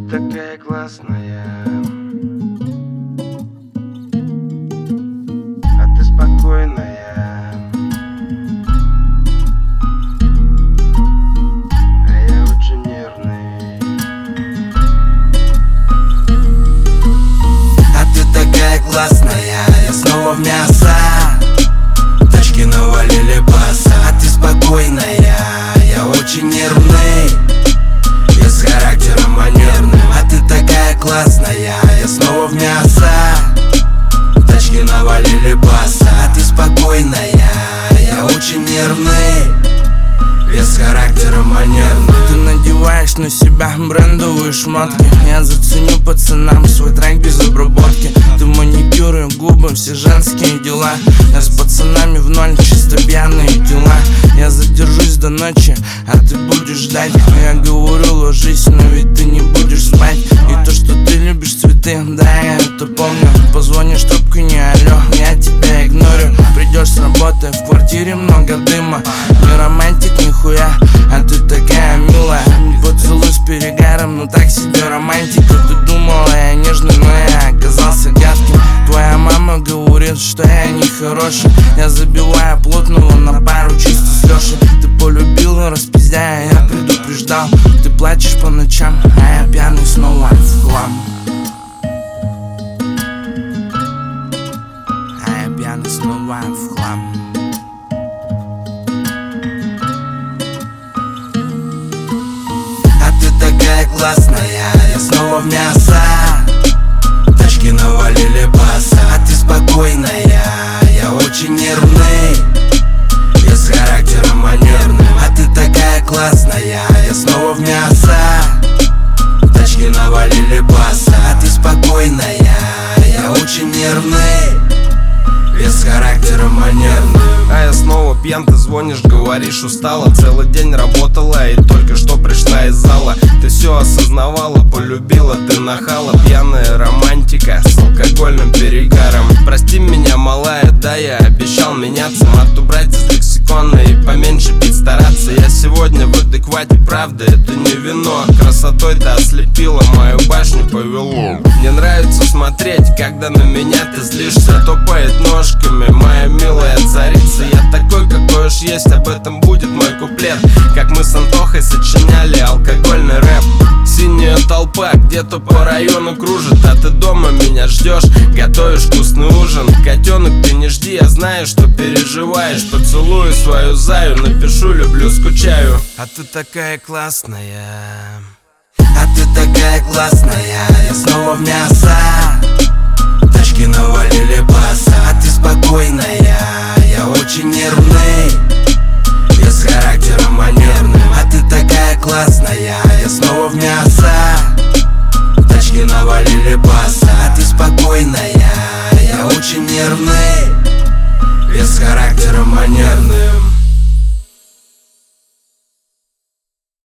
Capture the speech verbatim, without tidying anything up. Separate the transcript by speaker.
Speaker 1: такая классная, а ты спокойная, а я очень нервный.
Speaker 2: А ты такая классная, я снова в мясо. Тачки навалили баса. А ты спокойная, я очень нервный. Я с характером манерным. А ты такая классная, я снова в мясо. Тачки навалили баса. А ты спокойная, я очень нервный. Я с характером манерным.
Speaker 3: Ты надеваешь на себя брендовые шмотки. Я заценю пацанам свой трек без обработки. Ты маникюр и губы, все женские дела. Я с пацанами в ноль, чисто пьяные дела. Я задержусь до ночи, а ты будешь ждать. Я говорю, ложись, но ведь ты не будешь спать. И то, что ты любишь цветы, да, я это помню. Позвонишь, трубку не алло, я тебя игнорю. Придешь с работы, в квартире много дыма. Не романтик, нихуя, а ты такая милая. Поцелуй с перегаром, ну так себе романтика. Ты думала, я нежный, но я оказался гадким. Твоя мама говорит, что я нехороший. Я забиваю плотного на пару чисто с Лешей. Ты полюбила, распиздяя, я предупреждал. Ты плачешь по ночам, а я пьяный снова в хлам. А я пьяный снова в хлам.
Speaker 2: Такая классная, я снова в мясо. Тачки навалили баса. А ты спокойная, я очень нервный. Я с характером манерным. А ты такая классная, я снова в мясо. Тачки навалили баса. А ты спокойная, я очень нервный. Я с характером манерным.
Speaker 1: А я снова пьян, ты звонишь, говоришь, устала. Целый день работала и только что пришла из зала. Ты все осознавала, полюбила, ты нахала. Пьяная романтика с алкогольным перегаром. Прости меня, малая, да, я обещал меняться. Мат убрать из лексикона и поменьше пить стараться. Я сегодня в адеквате, правда, это не вино. Красотой ты ослепила, мою башню повело. Мне нравится смотреть, когда на меня ты злишься. Топает ножками, моя милая царица. Я такой, какой уж есть, об этом будет мой куплет. Как мы с Антохой сочиняли алкогольный рэп. Синяя толпа где-то по району кружит, а ты дома меня ждешь, готовишь вкусный ужин. Котенок, ты не жди, я знаю, что переживаешь. Поцелую свою заю, напишу, люблю, скучаю.
Speaker 3: А ты такая классная.
Speaker 2: А ты такая классная, я снова в мясо. Тачки навалили баса. А ты спокойная, я очень нервный. Я с характером манерным. А ты такая классная, я снова в мясо. Тачки навалили баса. А ты спокойная, я очень нервный. Я с характером манерным.